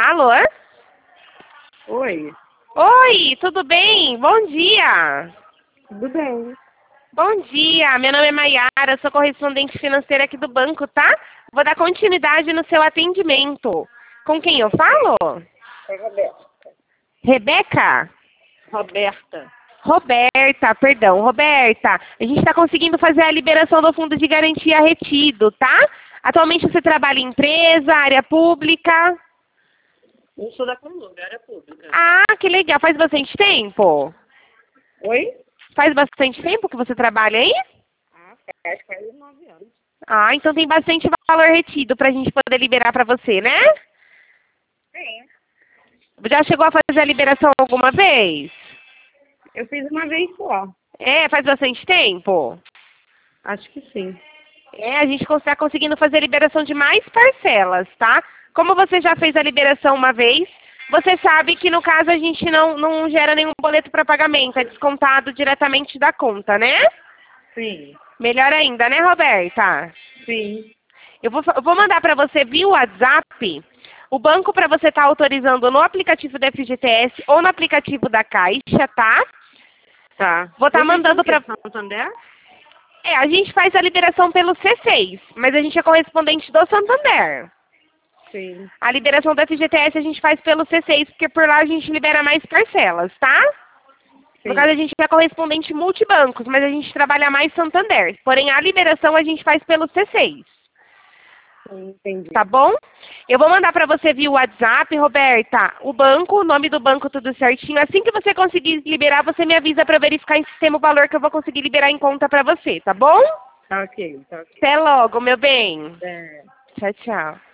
Alô? Oi, Oi, tudo bem? Bom dia. tudo bem? Bom dia, meu nome é Maiara, sou correspondente financeira aqui do banco, tá? Vou dar continuidade no seu atendimento. Com quem eu falo? É Roberta. Rebeca? Roberta. Roberta, perdão, Roberta. A gente está conseguindo fazer a liberação do fundo de garantia retido, tá? Atualmente você trabalha em empresa, área pública? Eu sou da Colômbia, área pública. Ah, que legal. Faz bastante tempo? Oi? Faz bastante tempo que você trabalha aí? Faz quase 9 anos. Ah, então tem bastante valor retido para a gente poder liberar para você, né? Sim. Já chegou a fazer a liberação alguma vez? Eu fiz uma vez só. É, faz bastante tempo? Acho que sim. É, a gente está conseguindo fazer a liberação de mais parcelas, tá? Como você já fez a liberação uma vez, você sabe que no caso a gente não gera nenhum boleto para pagamento, é descontado diretamente da conta, né? Sim. Melhor ainda, né, Roberta? Sim. Eu vou mandar para você via WhatsApp o banco para você estar autorizando no aplicativo da FGTS ou no aplicativo da Caixa, tá? Tá. Vou estar Vocês são mandando o quê? para... Santander? É, a gente faz a liberação pelo C6, mas a gente é correspondente do Santander. Sim. A liberação da FGTS a gente faz pelo C6, porque por lá a gente libera mais parcelas, tá? No caso, a Sim. gente é correspondente multibancos, mas a gente trabalha mais Santander. Porém, a liberação a gente faz pelo C6. Entendi. Tá bom? Eu vou mandar para você via WhatsApp, Roberta, o banco, o nome do banco, tudo certinho. Assim que você conseguir liberar, você me avisa para verificar em sistema o valor que eu vou conseguir liberar em conta para você, tá bom? Tá ok, tá ok. Até logo, meu bem. É. Tchau, tchau.